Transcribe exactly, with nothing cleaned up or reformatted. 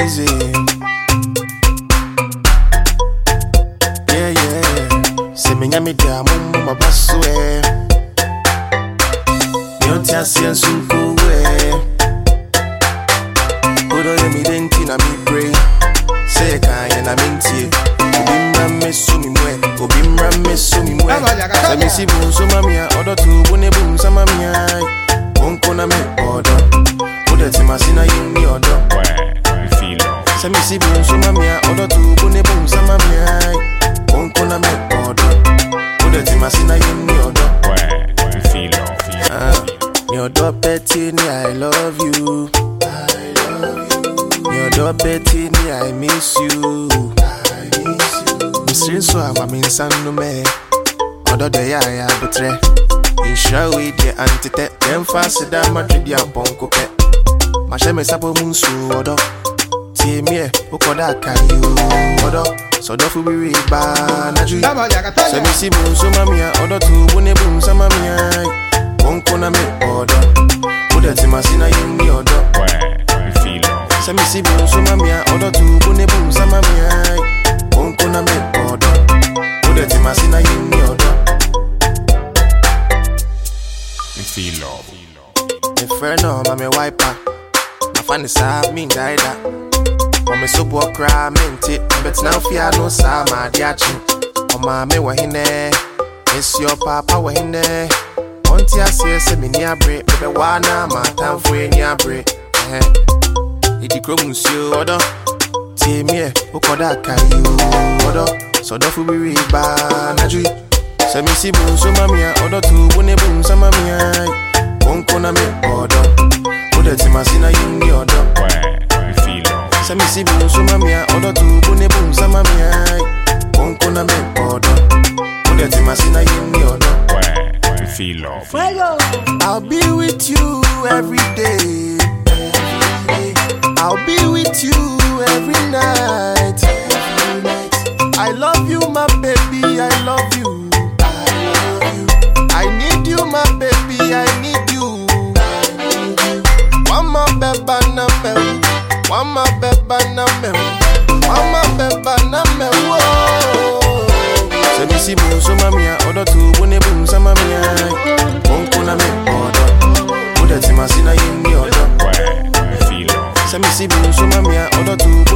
easy. Yeah, yeah. Say me nyami dia mumma mabaswe. Yonti asian sunkuwe. Odo ye mi denti na mi pray. Say kaya na minti. Obimra me sumi mwe. Obimra me sumi mwe. Say me si bun suma miya. Odo tu bune bun sama miya. Onko na me odo. Odo ti masina yumi odo. Say me si bun suma miya. Odo tu bune bun sama miya. Onko na me odo. Odo ti masina yumi odo. Ah, mi odo peti ni I love you. I love you. Mi odo peti ni I miss you. I miss you. Mister so ama mi nsanu me. Odo de ya ya betre. Insha we de antite. Dem fast da Madrid ya bonko pe. Ma she me sabo munsu odo. Tie me ukoda kayo odo. So do fu bi ba na ju. So mi si munsu mamia odo tu bune bun sama mia. Onko na me odo. Odo ti masina yumi odo. So mi si munsu mamia odo tu bune bun sama mia. Onko na me odo. Odo ti masina yumi odo. Me feel love. Me friend no ma me wiper. My fan is up me die that. When me so boy cry minty, but now fear no sa ma diachi. Oh ma me wa hine, it's your papa wa hine. Onti ase se me ni abre, be wa na ma tan fu ni abre. Eh, idi kro musio odo, tie me ukoda kayo odo. So do fu bi ba na ju. Se mi si bun so mamia odo tu bune bun sama mia. Onko na me odo, odo ti masina yumi odo. Se mi si bun so mamia odo tu bune bun sama mia. Onko na me odo, odo ti masina yumi odo. Feel love. I'll be with you every day. I'll be with you every night. I love you, my baby. I love you. I need you, my baby. I need you. One more beba na me, one more beba na me, one more beba na me. Se mi si bun so mamia odo tu bune bun sama mia. Onko na me odo. Odo ti masina yumi odo. Se mi si bun so mamia odo tu